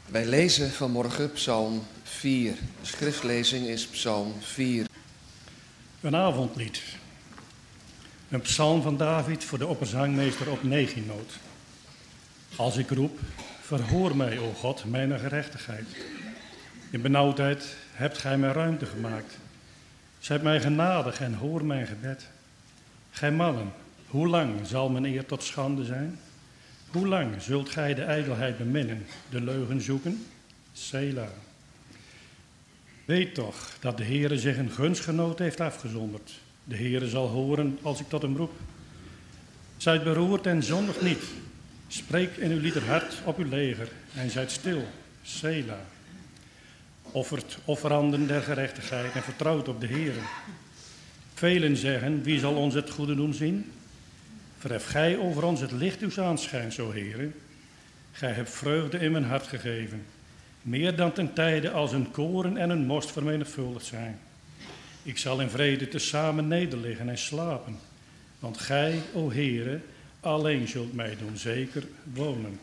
Wij lezen vanmorgen Psalm 4. De schriftlezing is Psalm 4. Een avondlied. Een psalm van David voor de opperzangmeester op neginoot. Als ik roep, verhoor mij, o God, mijn gerechtigheid. In benauwdheid hebt gij mij ruimte gemaakt. Zijt mij genadig en hoor mijn gebed. Gij mannen, hoe lang zal mijn eer tot schande zijn? Hoe lang zult gij de ijdelheid beminnen, de leugen zoeken? Sela. Weet toch dat de Heere zich een gunstgenoot heeft afgezonderd. De Heere zal horen als ik tot hem roep. Zijt beroerd en zondig niet. Spreek in uw lieder hart op uw leger en zijt stil. Sela. Offert offeranden der gerechtigheid en vertrouwt op de Heere. Velen zeggen, wie zal ons het goede doen zien? Verhef gij over ons het licht uws aanschijns, o Heere. Gij hebt vreugde in mijn hart gegeven. Meer dan ten tijde als een koren en een most vermenigvuldigd zijn. Ik zal in vrede tezamen nederliggen en slapen. Want gij, o Heere, alleen zult mij doen zeker wonen.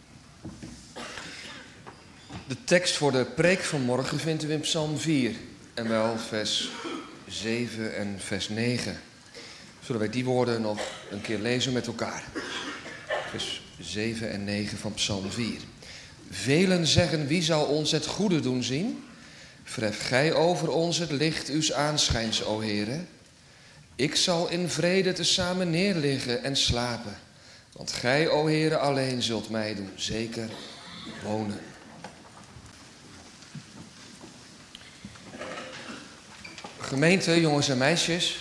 De tekst voor de preek van morgen vinden we in Psalm 4. En wel vers 7 en vers 9. Zullen wij die woorden nog een keer lezen met elkaar. Vers 7 en 9 van Psalm 4. Velen zeggen, wie zal ons het goede doen zien? Verhef gij over ons het licht uws aanschijns, o Heere. Ik zal in vrede tezamen neerliggen en slapen. Want gij, o Heere, alleen zult mij doen zeker wonen. Gemeente, jongens en meisjes.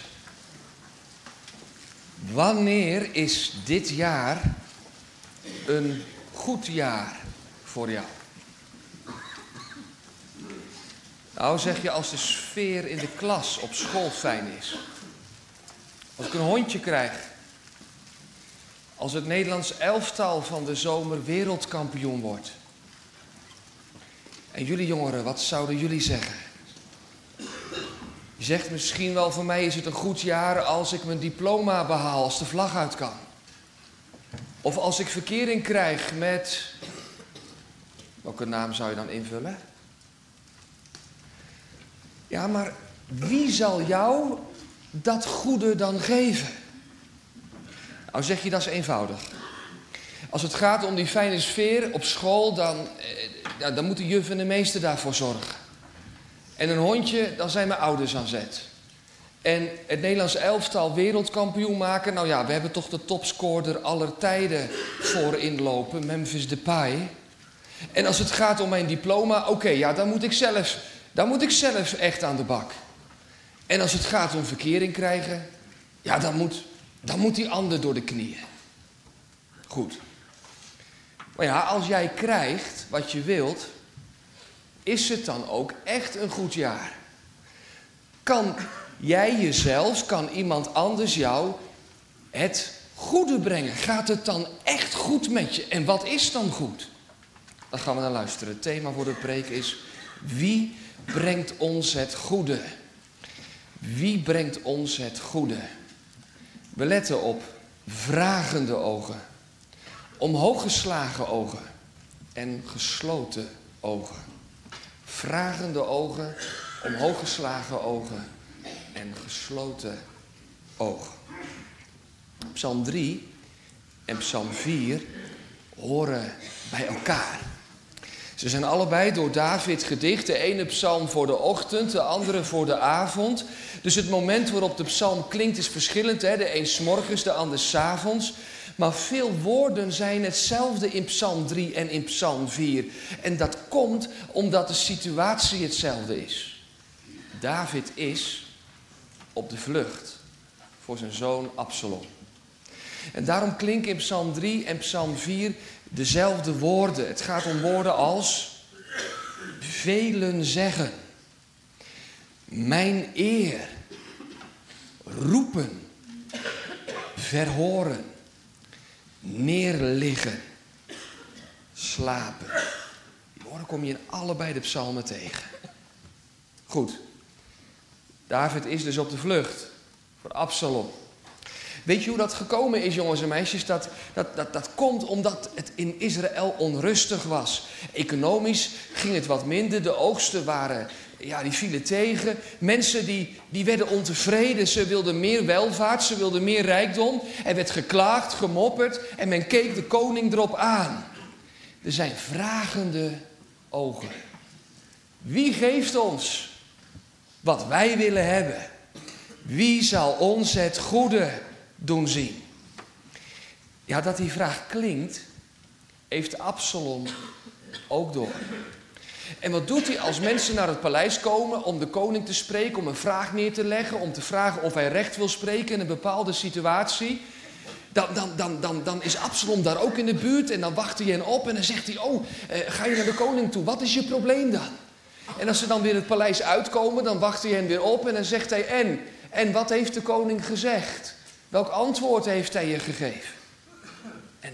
Wanneer is dit jaar een goed jaar voor jou? Nou, zeg je, als de sfeer in de klas op school fijn is. Als ik een hondje krijg. Als het Nederlands elftal van de zomer wereldkampioen wordt. En jullie jongeren, wat zouden jullie zeggen? Je zegt misschien wel, voor mij is het een goed jaar als ik mijn diploma behaal, als de vlag uit kan. Of als ik verkering krijg met... Welke naam zou je dan invullen? Ja, maar wie zal jou dat goede dan geven? Nou, zeg je, dat is eenvoudig. Als het gaat om die fijne sfeer op school, dan moet de juf en de meester daarvoor zorgen. En een hondje, dan zijn mijn ouders aan zet. En het Nederlands elftal wereldkampioen maken, nou ja, we hebben toch de topscorer aller tijden voor inlopen, Memphis Depay. En als het gaat om mijn diploma, oké, ja, dan moet ik zelf echt aan de bak. En als het gaat om verkering krijgen, ja, dan moet die ander door de knieën. Goed. Maar ja, als jij krijgt wat je wilt, is het dan ook echt een goed jaar? Kan jij jezelf, kan iemand anders jou het goede brengen? Gaat het dan echt goed met je? En wat is dan goed? Dan gaan we naar luisteren. Het thema voor de preek is: wie brengt ons het goede? Wie brengt ons het goede? We letten op vragende ogen, omhooggeslagen ogen en gesloten ogen. Vragende ogen, omhooggeslagen ogen en gesloten ogen. Psalm 3 en Psalm 4 horen bij elkaar. Ze zijn allebei door David gedicht. De ene psalm voor de ochtend, de andere voor de avond. Dus het moment waarop de psalm klinkt is verschillend. De een 's morgens, de ander 's avonds. Maar veel woorden zijn hetzelfde in Psalm 3 en in Psalm 4. En dat komt omdat de situatie hetzelfde is. David is op de vlucht voor zijn zoon Absalom. En daarom klinken in Psalm 3 en Psalm 4 dezelfde woorden. Het gaat om woorden als velen zeggen, mijn eer, roepen, verhoren, neerliggen, slapen. Die woorden kom je in allebei de psalmen tegen. Goed. David is dus op de vlucht voor Absalom. Weet je hoe dat gekomen is, jongens en meisjes? Dat komt omdat het in Israël onrustig was. Economisch ging het wat minder. De oogsten waren, die vielen tegen. Mensen die werden ontevreden. Ze wilden meer welvaart, ze wilden meer rijkdom. Er werd geklaagd, gemopperd en men keek de koning erop aan. Er zijn vragende ogen. Wie geeft ons wat wij willen hebben? Wie zal ons het goede doen zien? Ja, dat die vraag klinkt, heeft Absalom ook door. En wat doet hij als mensen naar het paleis komen om de koning te spreken, om een vraag neer te leggen, om te vragen of hij recht wil spreken in een bepaalde situatie? Dan is Absalom daar ook in de buurt en dan wacht hij hen op en dan zegt hij, ga je naar de koning toe, wat is je probleem dan? En als ze dan weer het paleis uitkomen, dan wacht hij hen weer op en dan zegt hij, en wat heeft de koning gezegd? Welk antwoord heeft hij je gegeven? En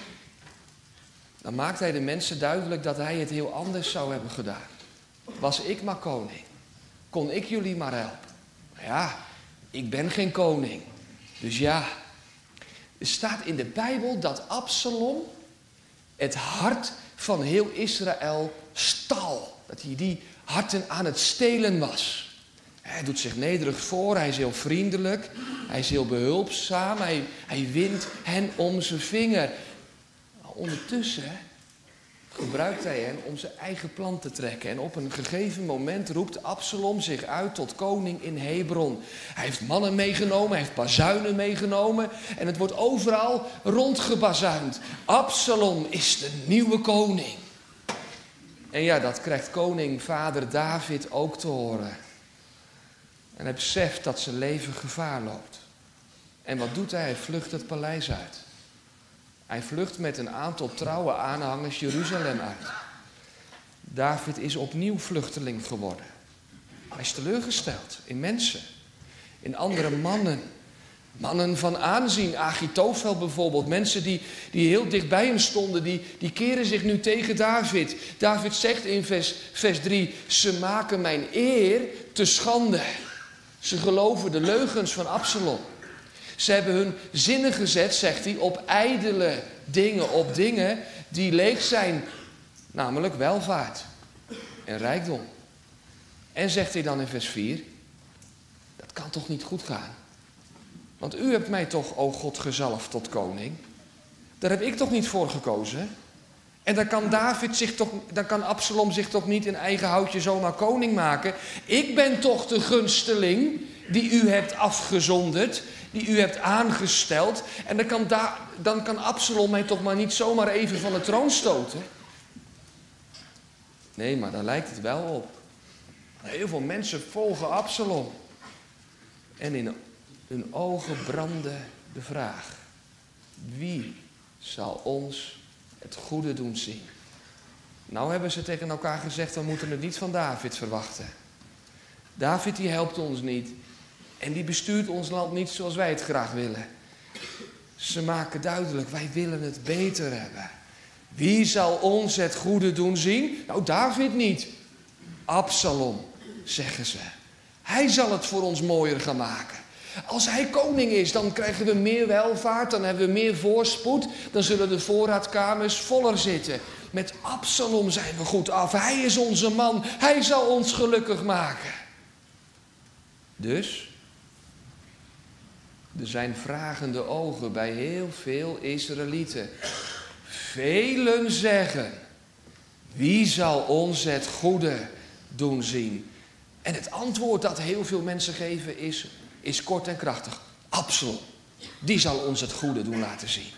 dan maakt hij de mensen duidelijk dat hij het heel anders zou hebben gedaan. Was ik maar koning, kon ik jullie maar helpen. Maar ja, ik ben geen koning, dus ja. Er staat in de Bijbel dat Absalom het hart van heel Israël stal. Dat hij die harten aan het stelen was. Hij doet zich nederig voor, hij is heel vriendelijk, hij is heel behulpzaam, hij wint hen om zijn vinger. Maar ondertussen gebruikt hij hen om zijn eigen plan te trekken. En op een gegeven moment roept Absalom zich uit tot koning in Hebron. Hij heeft mannen meegenomen, hij heeft bazuinen meegenomen. En het wordt overal rondgebazuind. Absalom is de nieuwe koning. En ja, dat krijgt koning vader David ook te horen. En hij beseft dat zijn leven gevaar loopt. En wat doet hij? Hij vlucht het paleis uit. Hij vlucht met een aantal trouwe aanhangers Jeruzalem uit. David is opnieuw vluchteling geworden. Hij is teleurgesteld in mensen, in andere mannen. Mannen van aanzien, Achitofel bijvoorbeeld. Mensen die heel dicht bij hem stonden, die keren zich nu tegen David. David zegt in vers 3, ze maken mijn eer te schande. Ze geloven de leugens van Absalom. Ze hebben hun zinnen gezet, zegt hij, op ijdele dingen, op dingen die leeg zijn. Namelijk welvaart en rijkdom. En zegt hij dan in vers 4, dat kan toch niet goed gaan? Want u hebt mij toch, o God, gezalfd tot koning. Daar heb ik toch niet voor gekozen? En dan kan Absalom zich toch niet in eigen houtje zomaar koning maken? Ik ben toch de gunsteling die u hebt afgezonderd, die u hebt aangesteld. En dan kan Absalom mij toch maar niet zomaar even van de troon stoten? Nee, maar daar lijkt het wel op. Heel veel mensen volgen Absalom. En in hun ogen brandde de vraag: wie zal ons het goede doen zien? Nou hebben ze tegen elkaar gezegd, we moeten het niet van David verwachten. David die helpt ons niet. En die bestuurt ons land niet zoals wij het graag willen. Ze maken duidelijk, wij willen het beter hebben. Wie zal ons het goede doen zien? Nou, David niet. Absalom, zeggen ze. Hij zal het voor ons mooier gaan maken. Als hij koning is, dan krijgen we meer welvaart, dan hebben we meer voorspoed. Dan zullen de voorraadkamers voller zitten. Met Absalom zijn we goed af. Hij is onze man. Hij zal ons gelukkig maken. Dus, er zijn vragende ogen bij heel veel Israëlieten. Velen zeggen, wie zal ons het goede doen zien? En het antwoord dat heel veel mensen geven is kort en krachtig. Absalom, die zal ons het goede doen laten zien.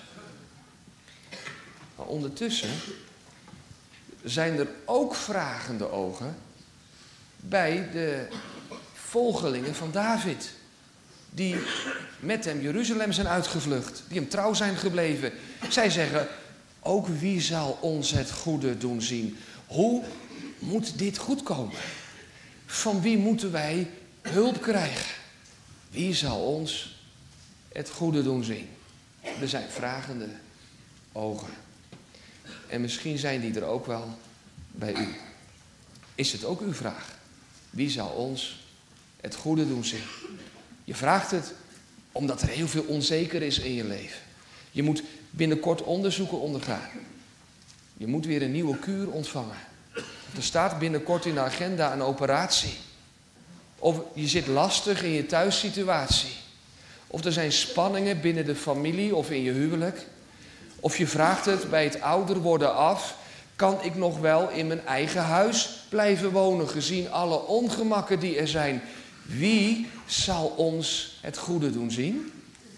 Maar ondertussen zijn er ook vragende ogen bij de volgelingen van David. Die met hem Jeruzalem zijn uitgevlucht. Die hem trouw zijn gebleven. Zij zeggen, ook wie zal ons het goede doen zien? Hoe moet dit goed komen? Van wie moeten wij hulp krijgen? Wie zal ons het goede doen zien? Er zijn vragende ogen. En misschien zijn die er ook wel bij u. Is het ook uw vraag? Wie zal ons het goede doen zien? Je vraagt het Omdat er heel veel onzeker is in je leven. Je moet binnenkort onderzoeken ondergaan. Je moet weer een nieuwe kuur ontvangen. Er staat binnenkort in de agenda een operatie. Of je zit lastig in je thuissituatie. Of er zijn spanningen binnen de familie of in je huwelijk. Of je vraagt het bij het ouder worden af. Kan ik nog wel in mijn eigen huis blijven wonen gezien alle ongemakken die er zijn? Wie zal ons het goede doen zien?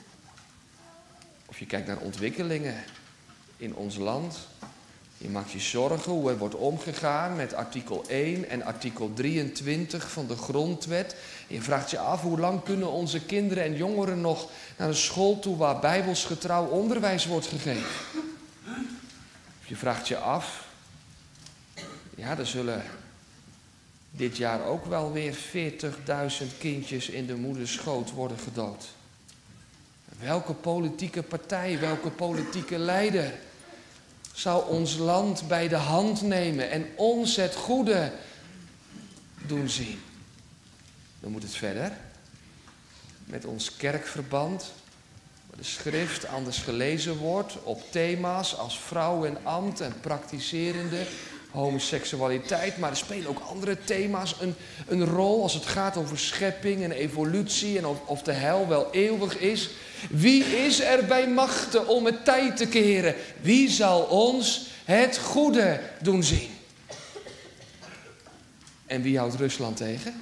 Of je kijkt naar ontwikkelingen in ons land. Je maakt je zorgen hoe er wordt omgegaan met artikel 1 en artikel 23 van de grondwet. En je vraagt je af, hoe lang kunnen onze kinderen en jongeren nog naar een school toe waar bijbelsgetrouw onderwijs wordt gegeven? Of je vraagt je af, ja, er zullen dit jaar ook wel weer 40.000 kindjes in de moederschoot worden gedood. Welke politieke partij, welke politieke leider zou ons land bij de hand nemen en ons het goede doen zien? Dan moet het verder met ons kerkverband, waar de schrift anders gelezen wordt op thema's als vrouw en ambt en praktiserende homoseksualiteit. Maar er spelen ook andere thema's een rol als het gaat over schepping en evolutie en of de hel wel eeuwig is. Wie is er bij machte om het tij te keren? Wie zal ons het goede doen zien? En wie houdt Rusland tegen?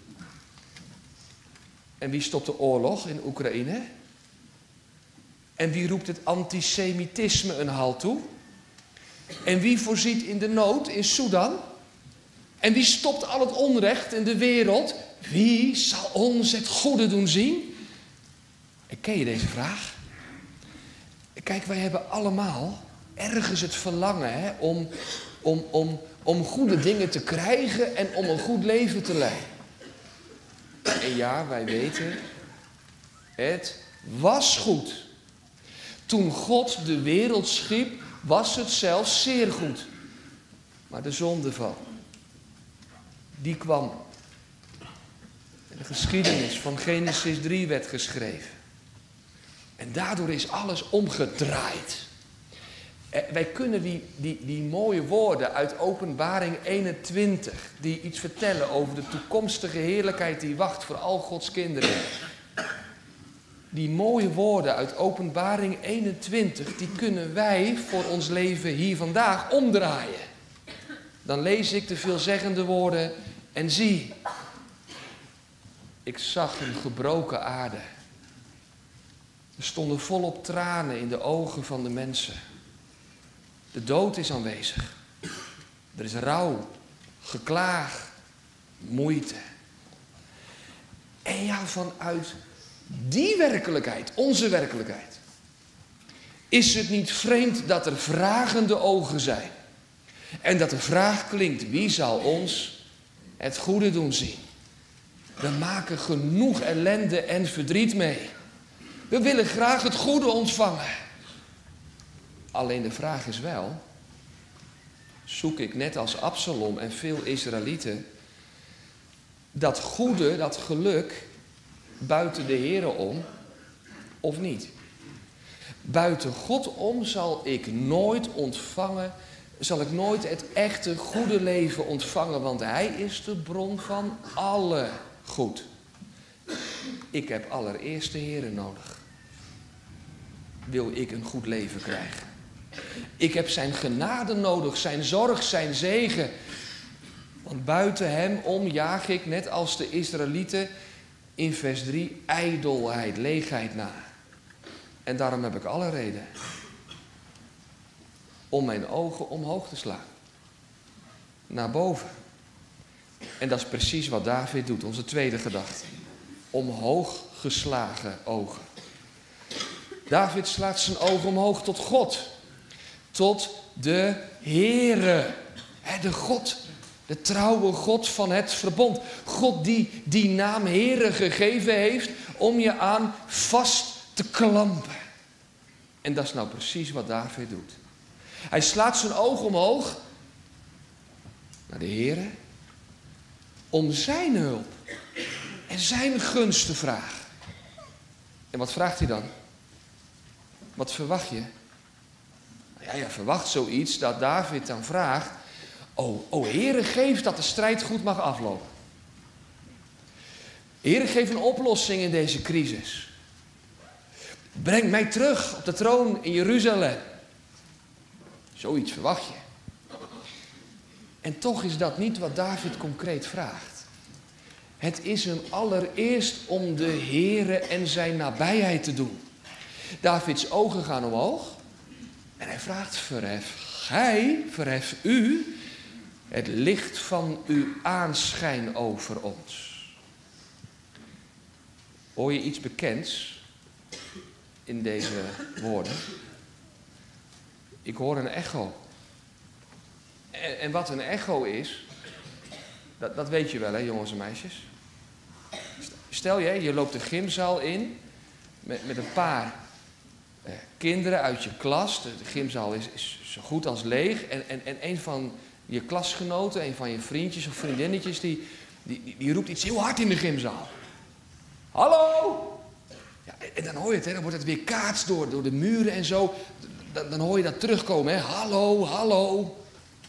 En wie stopt de oorlog in Oekraïne? En wie roept het antisemitisme een halt toe? En wie voorziet in de nood in Sudan? En wie stopt al het onrecht in de wereld? Wie zal ons het goede doen zien? En ken je deze vraag? Kijk, wij hebben allemaal ergens het verlangen om goede dingen te krijgen en om een goed leven te leiden. En ja, wij weten, het was goed. Toen God de wereld schiep, was het zelfs zeer goed. Maar de zondeval, die kwam. En de geschiedenis van Genesis 3 werd geschreven. En daardoor is alles omgedraaid. Wij kunnen die mooie woorden uit Openbaring 21, die iets vertellen over de toekomstige heerlijkheid die wacht voor al Gods kinderen. Die mooie woorden uit Openbaring 21, die kunnen wij voor ons leven hier vandaag omdraaien. Dan lees ik de veelzeggende woorden en zie, ik zag een gebroken aarde. Er stonden volop tranen in de ogen van de mensen. De dood is aanwezig. Er is rouw, geklaag, moeite. En ja, vanuit die werkelijkheid, onze werkelijkheid, is het niet vreemd dat er vragende ogen zijn. En dat de vraag klinkt, wie zal ons het goede doen zien? We maken genoeg ellende en verdriet mee. We willen graag het goede ontvangen. Alleen de vraag is wel, zoek ik net als Absalom en veel Israëlieten dat goede, dat geluk, buiten de Here om of niet? Buiten God om zal ik nooit het echte goede leven ontvangen, want Hij is de bron van alle goed. Ik heb allereerst de Here nodig. Wil ik een goed leven krijgen? Ik heb zijn genade nodig, zijn zorg, zijn zegen. Want buiten hem om jaag ik, net als de Israëlieten in vers 3, ijdelheid, leegheid na. En daarom heb ik alle reden om mijn ogen omhoog te slaan. Naar boven. En dat is precies wat David doet, onze tweede gedachte. Omhoog geslagen ogen. David slaat zijn ogen omhoog tot God. Tot de Heere. De God, de trouwe God van het verbond. God die naam Heere gegeven heeft om je aan vast te klampen. En dat is nou precies wat David doet. Hij slaat zijn ogen omhoog naar de Heere om zijn hulp en zijn gunst te vragen. En wat vraagt hij dan? Wat verwacht je? Ja, je verwacht zoiets dat David dan vraagt: O Heere, geef dat de strijd goed mag aflopen. Heere, geef een oplossing in deze crisis. Breng mij terug op de troon in Jeruzalem. Zoiets verwacht je. En toch is dat niet wat David concreet vraagt. Het is hem allereerst om de Heere en zijn nabijheid te doen. Davids ogen gaan omhoog en hij vraagt: verhef u het licht van uw aanschijn over ons. Hoor je iets bekends in deze woorden? Ik hoor een echo. En wat een echo is, dat weet je wel, hè, jongens en meisjes. Stel je loopt de gymzaal in met een paar kinderen uit je klas. De gymzaal is zo goed als leeg. En een van je klasgenoten, een van je vriendjes of vriendinnetjes, die roept iets heel hard in de gymzaal. Hallo! Ja, en dan hoor je het, hè, dan wordt het weer kaatst door de muren en zo. Dan hoor je dat terugkomen, hè. Hallo, hallo.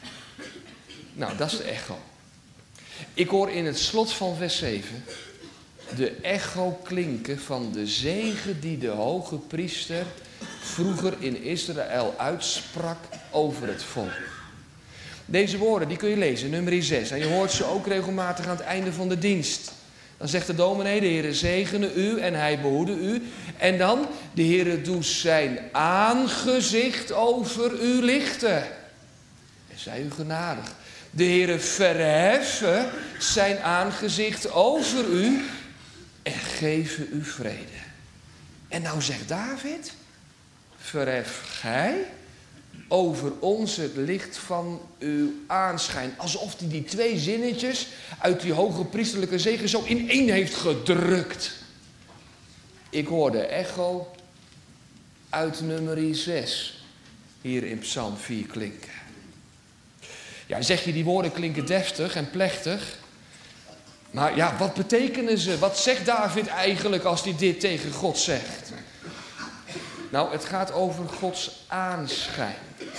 Nou, dat is de echo. Ik hoor in het slot van vers 7 de echo klinken van de zegen die de hoge priester vroeger in Israël uitsprak over het volk. Deze woorden die kun je lezen, nummer 6. En je hoort ze ook regelmatig aan het einde van de dienst. Dan zegt de dominee: de Heere zegene u en hij behoede u. En dan: de Heere doet zijn aangezicht over u lichten. En zij u genadig. De Heere verheffen zijn aangezicht over u en geven u vrede. En nou zegt David: verhef gij over ons het licht van uw aanschijn. Alsof hij die twee zinnetjes uit die hoge priesterlijke zegen zo in één heeft gedrukt. Ik hoor de echo uit nummer 6 hier in Psalm 4 klinken. Ja, zeg je, die woorden klinken deftig en plechtig. Maar ja, wat betekenen ze? Wat zegt David eigenlijk als hij dit tegen God zegt? Nou, het gaat over Gods aanschijn.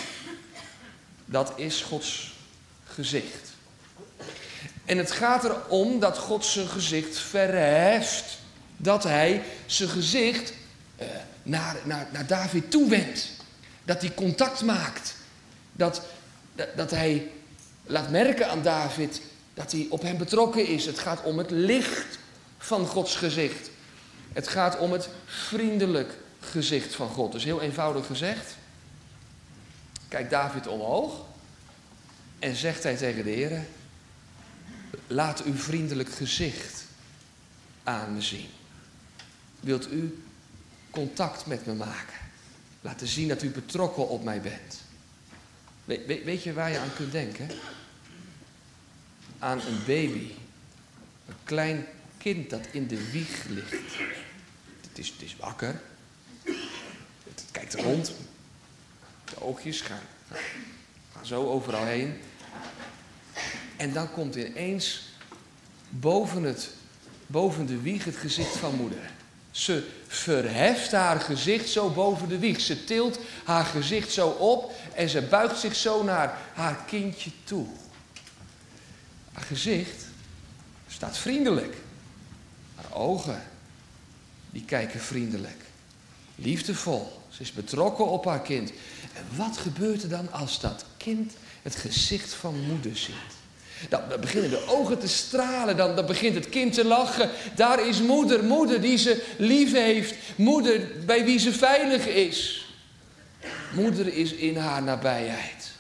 Dat is Gods gezicht. En het gaat erom dat God zijn gezicht verheft. Dat hij zijn gezicht naar David toewendt. Dat hij contact maakt. Dat hij laat merken aan David dat hij op hem betrokken is. Het gaat om het licht van Gods gezicht. Het gaat om het vriendelijk gezicht van God. Dus heel eenvoudig gezegd, kijkt David omhoog en zegt hij tegen de Heere: laat uw vriendelijk gezicht aan me zien. Wilt u contact met me maken? Laten zien dat u betrokken op mij bent. Weet je waar je aan kunt denken? Aan een baby. Een klein kind dat in de wieg ligt. Het is wakker. Het kijkt rond. De oogjes gaan zo overal heen. En dan komt ineens boven de wieg het gezicht van moeder. Ze verheft haar gezicht zo boven de wieg. Ze tilt haar gezicht zo op en ze buigt zich zo naar haar kindje toe. Haar gezicht staat vriendelijk. Haar ogen, die kijken vriendelijk. Liefdevol. Ze is betrokken op haar kind. En wat gebeurt er dan als dat kind het gezicht van moeder ziet? Dan beginnen de ogen te stralen, dan begint het kind te lachen. Daar is moeder, moeder die ze lief heeft. Moeder bij wie ze veilig is. Moeder is in haar nabijheid.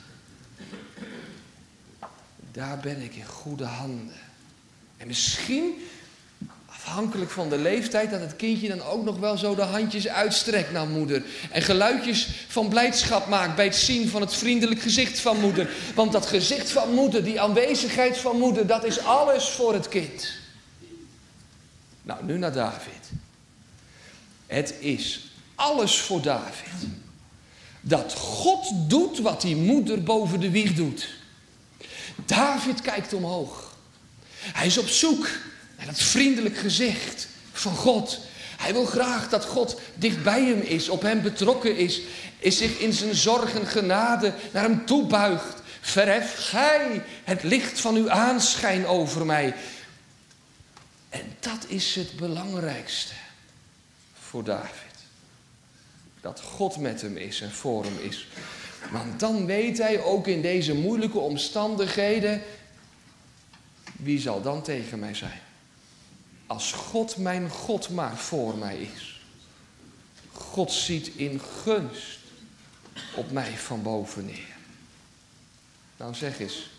Daar ben ik in goede handen. En misschien, afhankelijk van de leeftijd, dat het kindje dan ook nog wel zo de handjes uitstrekt naar moeder. En geluidjes van blijdschap maakt bij het zien van het vriendelijk gezicht van moeder. Want dat gezicht van moeder, die aanwezigheid van moeder, dat is alles voor het kind. Nou, nu naar David. Het is alles voor David. Dat God doet wat die moeder boven de wieg doet. David kijkt omhoog. Hij is op zoek naar dat vriendelijk gezicht van God. Hij wil graag dat God dicht bij hem is, op hem betrokken is zich in zijn zorg en genade naar hem toe buigt. Verhef gij het licht van uw aanschijn over mij. En dat is het belangrijkste voor David. Dat God met hem is en voor hem is. Want dan weet hij ook in deze moeilijke omstandigheden, wie zal dan tegen mij zijn? Als God mijn God maar voor mij is. God ziet in gunst op mij van boven neer. Nou zeg eens,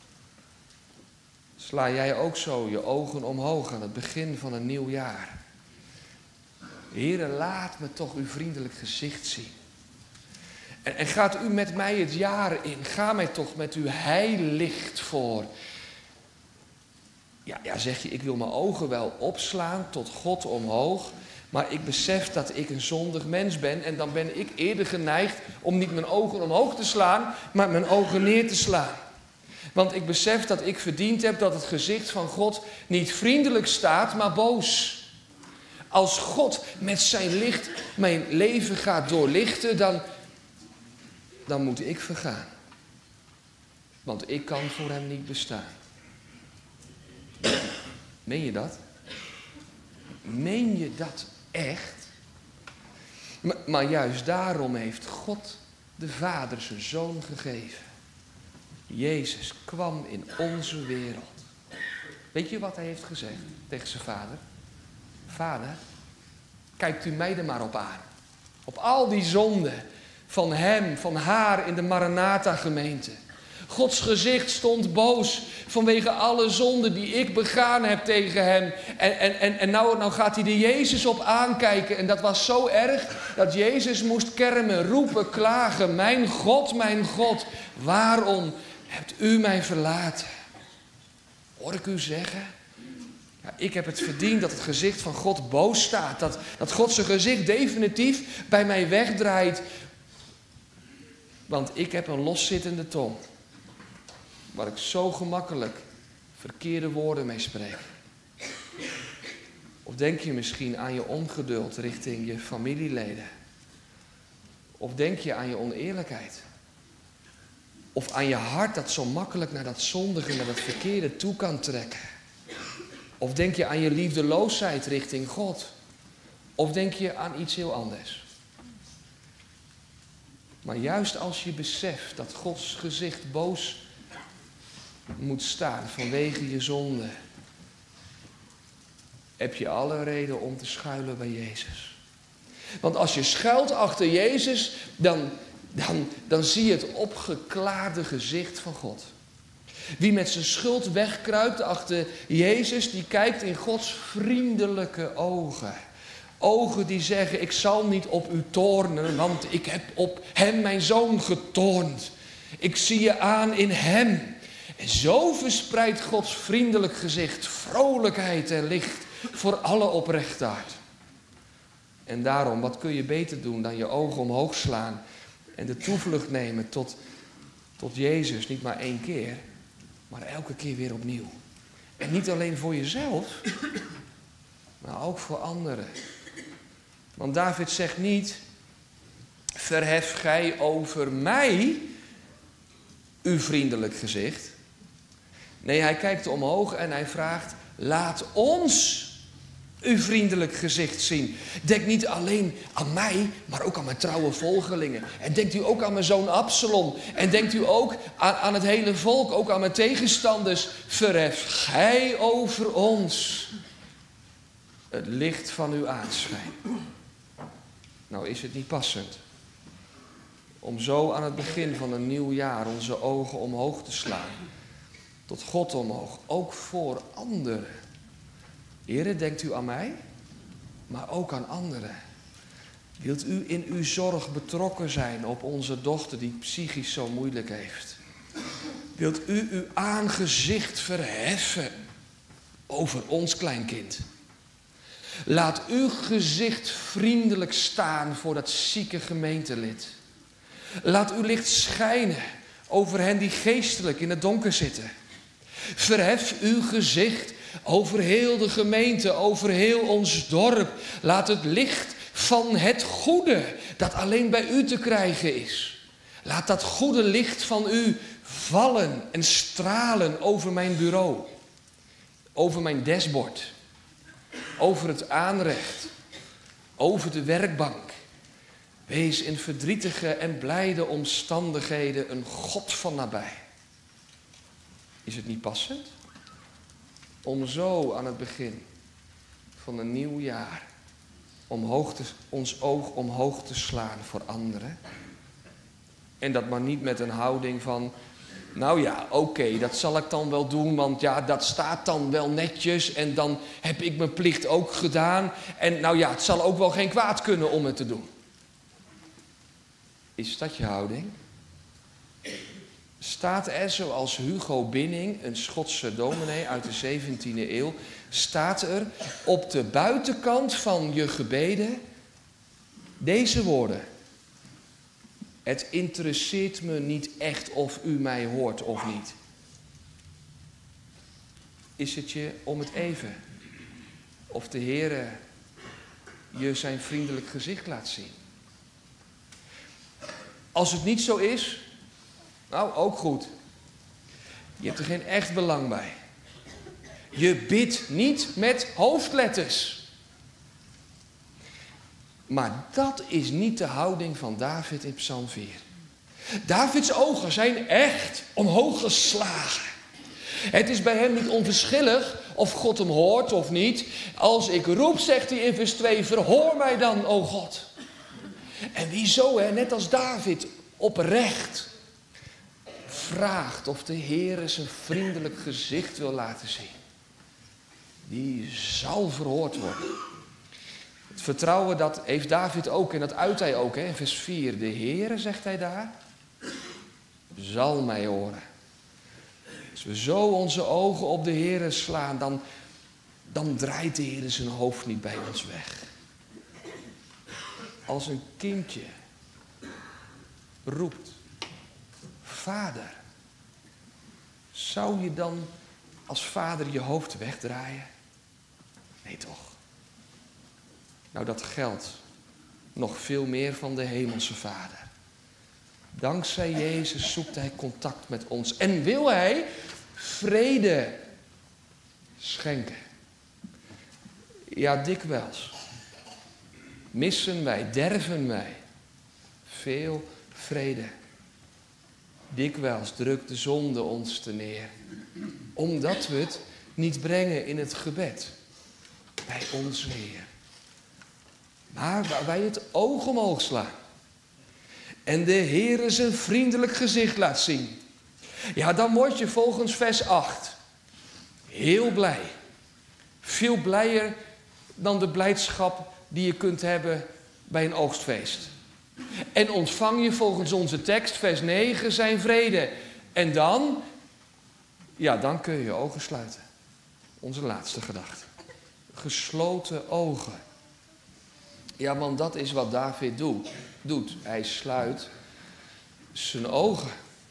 sla jij ook zo je ogen omhoog aan het begin van een nieuw jaar? Heere, laat me toch uw vriendelijk gezicht zien. En gaat u met mij het jaar in. Ga mij toch met uw heilicht voor. Ja, zeg je, ik wil mijn ogen wel opslaan tot God omhoog. Maar ik besef dat ik een zondig mens ben. En dan ben ik eerder geneigd om niet mijn ogen omhoog te slaan, maar mijn ogen neer te slaan. Want ik besef dat ik verdiend heb dat het gezicht van God niet vriendelijk staat, maar boos. Als God met zijn licht mijn leven gaat doorlichten, dan moet ik vergaan. Want ik kan voor hem niet bestaan. Meen je dat? Meen je dat echt? Maar juist daarom heeft God de Vader zijn Zoon gegeven. Jezus kwam in onze wereld. Weet je wat hij heeft gezegd tegen zijn vader? Vader, kijkt u mij er maar op aan. Op al die zonden van hem, van haar in de Maranatha-gemeente. Gods gezicht stond boos vanwege alle zonden die ik begaan heb tegen hem. En nou gaat hij de Jezus op aankijken. En dat was zo erg dat Jezus moest kermen, roepen, klagen. Mijn God, waarom hebt u mij verlaten? Hoor ik u zeggen? Ja, ik heb het verdiend dat het gezicht van God boos staat. Dat God zijn gezicht definitief bij mij wegdraait. Want ik heb een loszittende tong. Waar ik zo gemakkelijk verkeerde woorden mee spreek. Of denk je misschien aan je ongeduld richting je familieleden? Of denk je aan je oneerlijkheid? Of aan je hart dat zo makkelijk naar dat zondige, naar dat verkeerde toe kan trekken? Of denk je aan je liefdeloosheid richting God? Of denk je aan iets heel anders? Maar juist als je beseft dat Gods gezicht boos moet staan vanwege je zonde, heb je alle reden om te schuilen bij Jezus. Want als je schuilt achter Jezus, dan zie je het opgeklaarde gezicht van God. Wie met zijn schuld wegkruipt achter Jezus, die kijkt in Gods vriendelijke ogen. Ogen die zeggen, ik zal niet op u toornen, want ik heb op hem, mijn zoon, getoornd. Ik zie je aan in hem. En zo verspreidt Gods vriendelijk gezicht vrolijkheid en licht voor alle oprechtheid. En daarom, wat kun je beter doen dan je ogen omhoog slaan en de toevlucht nemen tot Jezus, niet maar 1 keer, maar elke keer weer opnieuw. En niet alleen voor jezelf, maar ook voor anderen. Want David zegt niet, verhef gij over mij uw vriendelijk gezicht. Nee, hij kijkt omhoog en hij vraagt, laat ons uw vriendelijk gezicht zien. Denk niet alleen aan mij, maar ook aan mijn trouwe volgelingen. En denkt u ook aan mijn zoon Absalom. En denkt u ook aan het hele volk, ook aan mijn tegenstanders. Verhef gij over ons het licht van uw aanschijn. Nou, is het niet passend om zo aan het begin van een nieuw jaar onze ogen omhoog te slaan. Tot God omhoog, ook voor anderen. Heren, denkt u aan mij, maar ook aan anderen. Wilt u in uw zorg betrokken zijn op onze dochter die psychisch zo moeilijk heeft? Wilt u uw aangezicht verheffen over ons kleinkind? Laat uw gezicht vriendelijk staan voor dat zieke gemeentelid. Laat uw licht schijnen over hen die geestelijk in het donker zitten. Verhef uw gezicht over heel de gemeente, over heel ons dorp. Laat het licht van het goede dat alleen bij u te krijgen is. Laat dat goede licht van u vallen en stralen over mijn bureau. Over mijn dashboard. Over het aanrecht. Over de werkbank. Wees in verdrietige en blijde omstandigheden een God van nabij. Is het niet passend? Om zo aan het begin van een nieuw jaar ons oog omhoog te slaan voor anderen. En dat maar niet met een houding van, nou ja, oké, dat zal ik dan wel doen, want ja, dat staat dan wel netjes en dan heb ik mijn plicht ook gedaan. En nou ja, het zal ook wel geen kwaad kunnen om het te doen. Is dat je houding? Staat er, zoals Hugo Binning, een Schotse dominee uit de 17e eeuw, staat er op de buitenkant van je gebeden deze woorden: het interesseert me niet echt of u mij hoort of niet. Is het je om het even? Of de Heere je zijn vriendelijk gezicht laat zien? Als het niet zo is, nou, ook goed. Je hebt er geen echt belang bij. Je bidt niet met hoofdletters. Maar dat is niet de houding van David in Psalm 4. Davids ogen zijn echt omhoog geslagen. Het is bij hem niet onverschillig of God hem hoort of niet. Als ik roep, zegt hij in vers 2, verhoor mij dan, o God. En wie zo, net als David, oprecht vraagt of de Heere zijn vriendelijk gezicht wil laten zien, die zal verhoord worden. Het vertrouwen, dat heeft David ook en dat uit hij ook. In vers 4, de Heere, zegt hij daar, zal mij horen. Als we zo onze ogen op de Heere slaan, dan draait de Heere zijn hoofd niet bij ons weg. Als een kindje roept, Vader, zou je dan als vader je hoofd wegdraaien? Nee toch? Nou, dat geldt nog veel meer van de hemelse Vader. Dankzij Jezus zoekt hij contact met ons en wil hij vrede schenken. Ja, dikwijls missen wij, derven wij veel vrede. Dikwijls drukt de zonde ons te neer, omdat we het niet brengen in het gebed bij onze Heer. Maar waar wij het oog omhoog slaan en de Heere zijn vriendelijk gezicht laat zien, ja, dan word je volgens vers 8 heel blij. Veel blijer dan de blijdschap die je kunt hebben bij een oogstfeest. En ontvang je volgens onze tekst, vers 9, zijn vrede. En dan, ja, dan kun je je ogen sluiten. Onze laatste gedachte. Gesloten ogen. Ja, want dat is wat David doet. Hij sluit zijn ogen.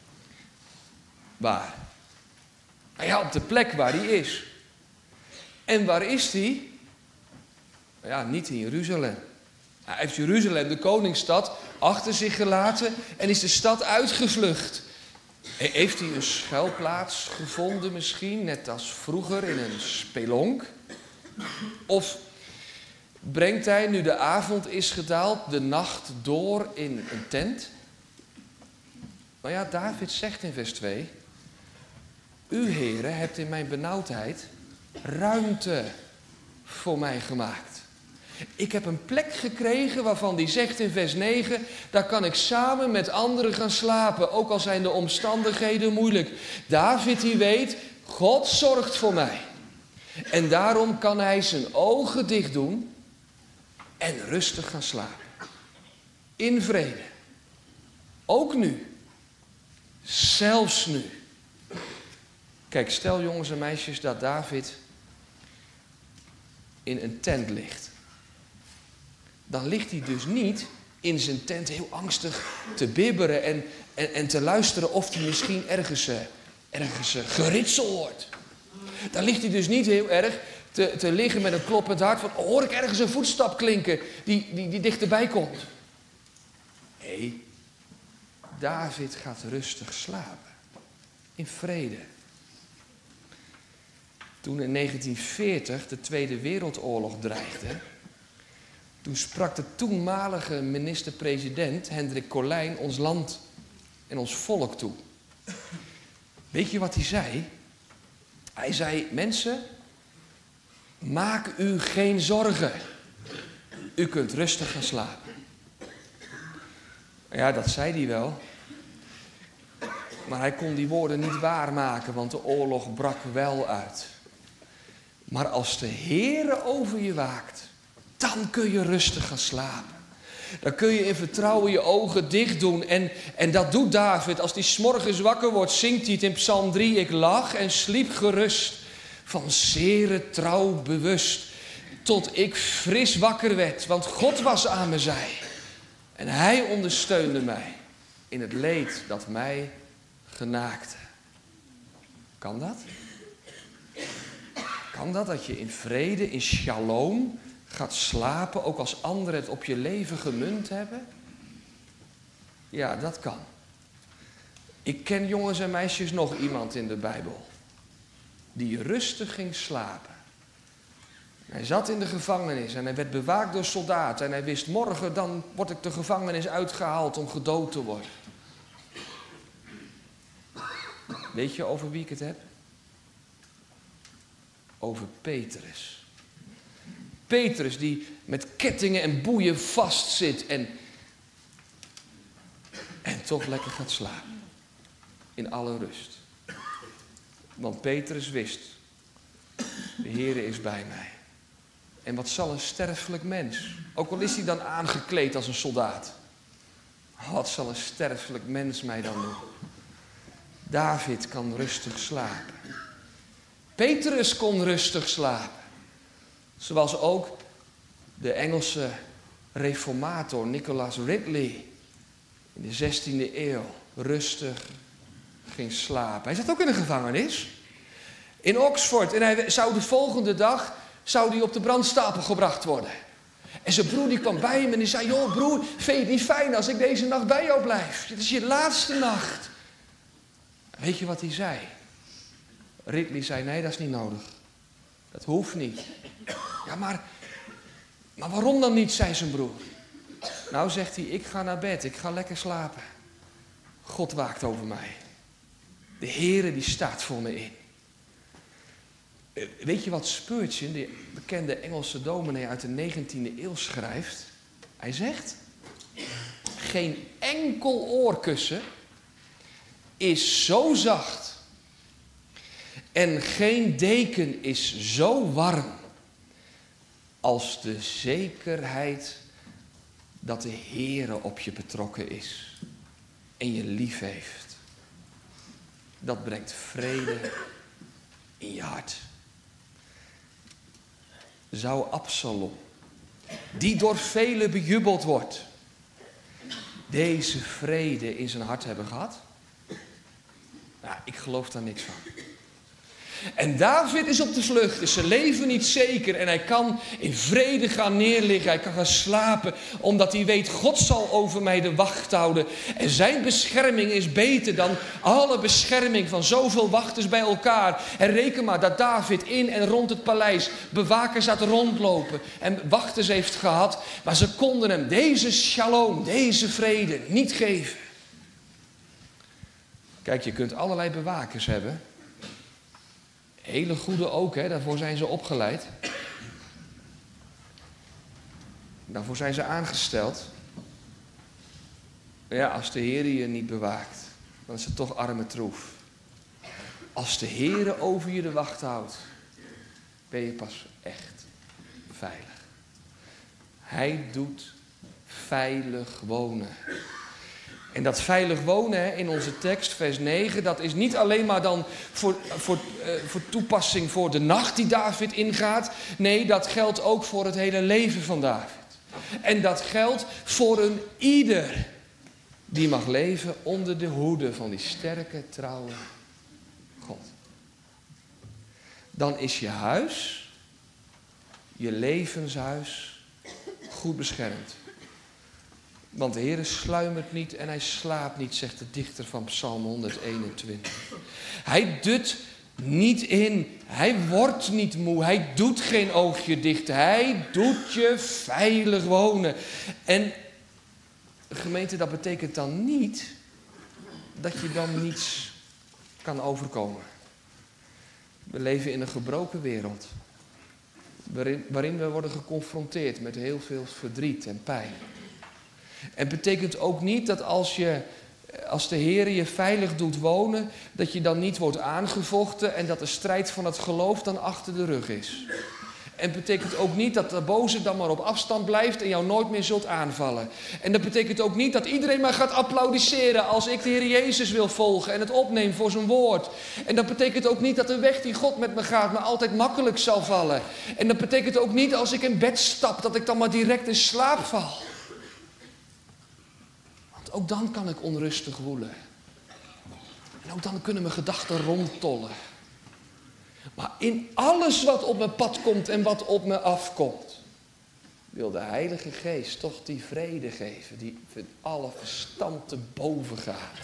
Waar? Nou ja, op de plek waar hij is. En waar is hij? Nou ja, niet in Jeruzalem. Hij heeft Jeruzalem, de koningsstad, achter zich gelaten en is de stad uitgevlucht. Heeft hij een schuilplaats gevonden misschien, net als vroeger in een spelonk? Of brengt hij, nu de avond is gedaald, de nacht door in een tent? Nou ja, David zegt in vers 2... U, Heere, hebt in mijn benauwdheid ruimte voor mij gemaakt. Ik heb een plek gekregen waarvan die zegt in vers 9... daar kan ik samen met anderen gaan slapen, ook al zijn de omstandigheden moeilijk. David die weet, God zorgt voor mij. En daarom kan hij zijn ogen dicht doen en rustig gaan slapen. In vrede. Ook nu. Zelfs nu. Kijk, stel jongens en meisjes dat David in een tent ligt. Dan ligt hij dus niet in zijn tent heel angstig te bibberen en te luisteren of hij misschien ergens geritsel hoort. Dan ligt hij dus niet heel erg te liggen met een kloppend hart van, hoor ik ergens een voetstap klinken die dichterbij komt. Nee, David gaat rustig slapen. In vrede. Toen in 1940 de Tweede Wereldoorlog dreigde, toen sprak de toenmalige minister-president Hendrik Colijn ons land en ons volk toe. Weet je wat hij zei? Hij zei, mensen, maak u geen zorgen. U kunt rustig gaan slapen. Ja, dat zei hij wel. Maar hij kon die woorden niet waarmaken, want de oorlog brak wel uit. Maar als de Heere over je waakt, dan kun je rustig gaan slapen. Dan kun je in vertrouwen je ogen dicht doen. En dat doet David. Als hij 's morgens wakker wordt, zingt hij het in Psalm 3. Ik lag en sliep gerust, van zere trouw bewust. Tot ik fris wakker werd, want God was aan mijn zij. En hij ondersteunde mij in het leed dat mij genaakte. Kan dat? Kan dat je in vrede, in shalom gaat slapen, ook als anderen het op je leven gemunt hebben? Ja, dat kan. Ik ken jongens en meisjes nog iemand in de Bijbel die rustig ging slapen. Hij zat in de gevangenis en hij werd bewaakt door soldaten en hij wist, morgen dan word ik de gevangenis uitgehaald om gedood te worden. Weet je over wie ik het heb? Over Petrus. Petrus die met kettingen en boeien vastzit en toch lekker gaat slapen. In alle rust. Want Petrus wist, de Heere is bij mij. En wat zal een sterfelijk mens, ook al is hij dan aangekleed als een soldaat. Wat zal een sterfelijk mens mij dan doen? David kan rustig slapen. Petrus kon rustig slapen. Zoals ook de Engelse reformator Nicholas Ridley in de 16e eeuw rustig ging slapen. Hij zat ook in de gevangenis. In Oxford. En hij zou de volgende dag op de brandstapel gebracht worden. En zijn broer die kwam bij hem en die zei, joh broer, vind je het niet fijn als ik deze nacht bij jou blijf? Het is je laatste nacht. Weet je wat hij zei? Ridley zei, nee, dat is niet nodig. Dat hoeft niet. Ja, maar waarom dan niet, zei zijn broer. Nou, zegt hij, ik ga naar bed, ik ga lekker slapen. God waakt over mij. De Heere die staat voor me in. Weet je wat Spurgeon, de bekende Engelse dominee uit de 19e eeuw, schrijft? Hij zegt, geen enkel oorkussen is zo zacht en geen deken is zo warm als de zekerheid dat de Heere op je betrokken is en je lief heeft. Dat brengt vrede in je hart. Zou Absalom, die door velen bejubeld wordt, deze vrede in zijn hart hebben gehad? Nou, ik geloof daar niks van. En David is op de vlucht, is zijn leven niet zeker en hij kan in vrede gaan neerliggen, hij kan gaan slapen, omdat hij weet, God zal over mij de wacht houden. En zijn bescherming is beter dan alle bescherming van zoveel wachters bij elkaar. En reken maar dat David in en rond het paleis bewakers had rondlopen en wachters heeft gehad, maar ze konden hem deze shalom, deze vrede niet geven. Kijk, je kunt allerlei bewakers hebben. Hele goede ook, hè? Daarvoor zijn ze opgeleid. Daarvoor zijn ze aangesteld. Maar ja, als de Heer je niet bewaakt, dan is het toch arme troef. Als de Heer over je de wacht houdt, ben je pas echt veilig. Hij doet veilig wonen. En dat veilig wonen in onze tekst, vers 9, dat is niet alleen maar dan voor toepassing voor de nacht die David ingaat. Nee, dat geldt ook voor het hele leven van David. En dat geldt voor een ieder die mag leven onder de hoede van die sterke, trouwe God. dan is je huis, je levenshuis, goed beschermd. Want de Heere sluimert niet en hij slaapt niet, zegt de dichter van Psalm 121. Hij dut niet in, hij wordt niet moe, hij doet geen oogje dicht, hij doet je veilig wonen. En gemeente, dat betekent dan niet dat je dan niets kan overkomen. We leven in een gebroken wereld, waarin we worden geconfronteerd met heel veel verdriet en pijn. En het betekent ook niet dat als de Heer je veilig doet wonen, dat je dan niet wordt aangevochten en dat de strijd van het geloof dan achter de rug is. En het betekent ook niet dat de boze dan maar op afstand blijft en jou nooit meer zult aanvallen. En dat betekent ook niet dat iedereen maar gaat applaudisseren als ik de Heer Jezus wil volgen en het opneem voor zijn woord. En dat betekent ook niet dat de weg die God met me gaat me altijd makkelijk zal vallen. En dat betekent ook niet als ik in bed stap dat ik dan maar direct in slaap val. Want ook dan kan ik onrustig woelen. En ook dan kunnen mijn gedachten rondtollen. Maar in alles wat op mijn pad komt en wat op me afkomt, wil de Heilige Geest toch die vrede geven die alle verstand te boven gaat.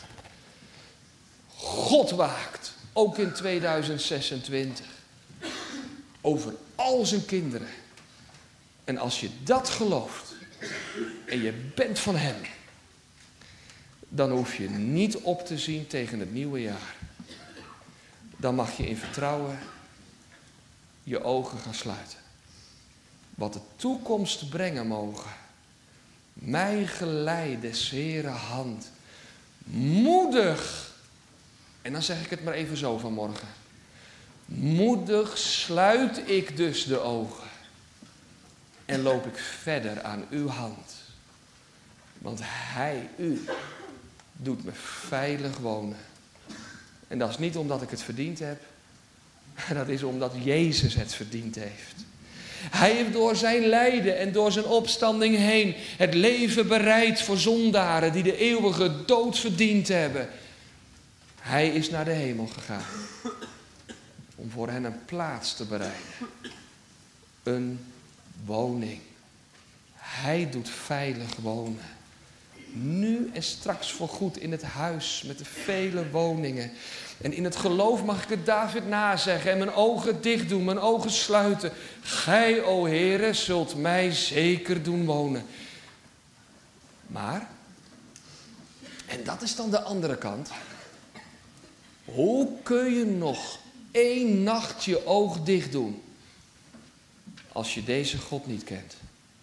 God waakt, ook in 2026, over al zijn kinderen. En als je dat gelooft en je bent van hem, dan hoef je niet op te zien tegen het nieuwe jaar. Dan mag je in vertrouwen je ogen gaan sluiten. Wat de toekomst brengen mogen. Mij geleid des Heeren hand. Moedig. En dan zeg ik het maar even zo vanmorgen. Moedig sluit ik dus de ogen. En loop ik verder aan uw hand. Want hij, u, doet me veilig wonen. En dat is niet omdat ik het verdiend heb. Dat is omdat Jezus het verdiend heeft. Hij heeft door zijn lijden en door zijn opstanding heen het leven bereid voor zondaren die de eeuwige dood verdiend hebben. Hij is naar de hemel gegaan. Om voor hen een plaats te bereiden. Een woning. Hij doet veilig wonen. Nu en straks voorgoed in het huis met de vele woningen. En in het geloof mag ik het David nazeggen en mijn ogen dicht doen, mijn ogen sluiten. Gij, o Heere, zult mij zeker doen wonen. Maar, en dat is dan de andere kant. Hoe kun je nog 1 nacht je oog dicht doen als je deze God niet kent?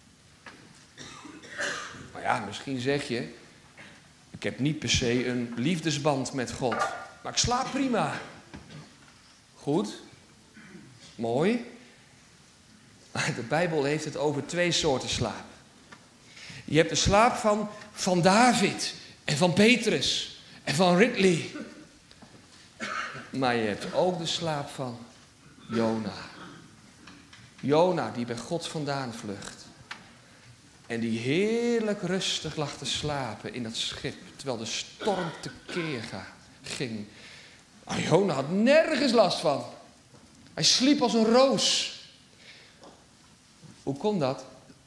Maar ja, misschien zeg je, ik heb niet per se een liefdesband met God. Maar ik slaap prima. Goed. Mooi. Maar de Bijbel heeft het over 2 soorten slaap. Je hebt de slaap van David en van Petrus en van Ridley. Maar je hebt ook de slaap van Jona. Jona die bij God vandaan vlucht. En die heerlijk rustig lag te slapen in dat schip. Terwijl de storm tekeer ging. Maar Jona had nergens last van. Hij sliep als een roos. Hoe kon dat?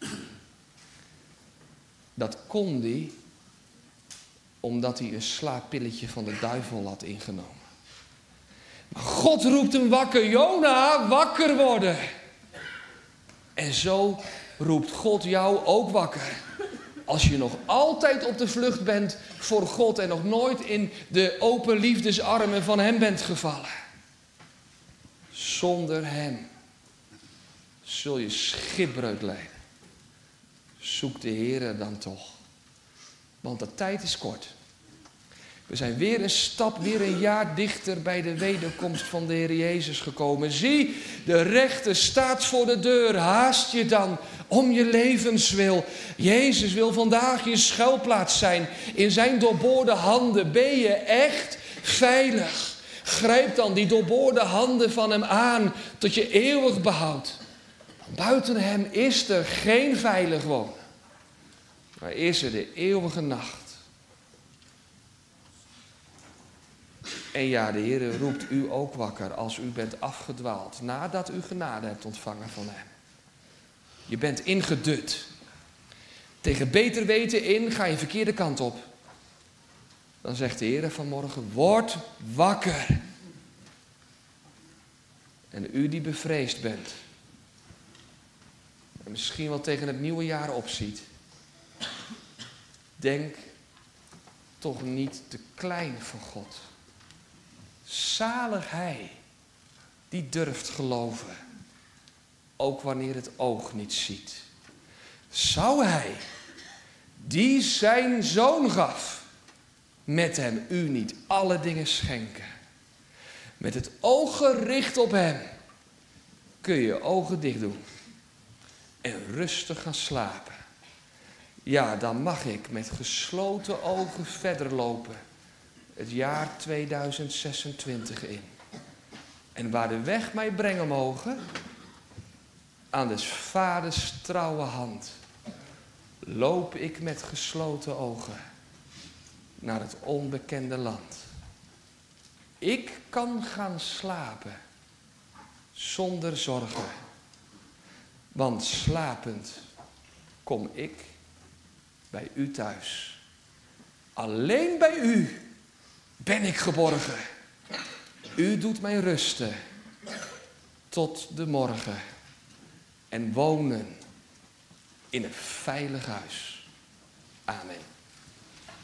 Dat kon hij omdat hij een slaappilletje van de duivel had ingenomen. Maar God roept hem wakker. Jona, wakker worden. En zo roept God jou ook wakker. Als je nog altijd op de vlucht bent voor God en nog nooit in de open liefdesarmen van hem bent gevallen. Zonder hem zul je schipbreuk lijden. Zoek de Heere dan toch. Want de tijd is kort. We zijn weer een stap, weer een jaar dichter bij de wederkomst van de Heer Jezus gekomen. Zie, de rechter staat voor de deur. Haast je dan om je levenswil. Jezus wil vandaag je schuilplaats zijn. In zijn doorboorde handen ben je echt veilig. Grijp dan die doorboorde handen van hem aan tot je eeuwig behoud. Buiten hem is er geen veilig wonen. Maar is er de eeuwige nacht. En ja, de Heer roept u ook wakker als u bent afgedwaald, nadat u genade hebt ontvangen van hem. Je bent ingedut. Tegen beter weten in ga je verkeerde kant op. Dan zegt de Heer vanmorgen, word wakker. En u die bevreesd bent, en misschien wel tegen het nieuwe jaar opziet, denk toch niet te klein voor God. Zalig hij die durft geloven, ook wanneer het oog niet ziet. Zou hij, die zijn zoon gaf, met hem u niet alle dingen schenken? Met het oog gericht op hem kun je je ogen dicht doen en rustig gaan slapen. Ja, dan mag ik met gesloten ogen verder lopen het jaar 2026 in. En waar de weg mij brengen mogen, aan des vaders trouwe hand, loop ik met gesloten ogen naar het onbekende land. Ik kan gaan slapen zonder zorgen, want slapend kom ik bij u thuis. Alleen bij u ben ik geborgen. U doet mij rusten tot de morgen en wonen in een veilig huis. Amen.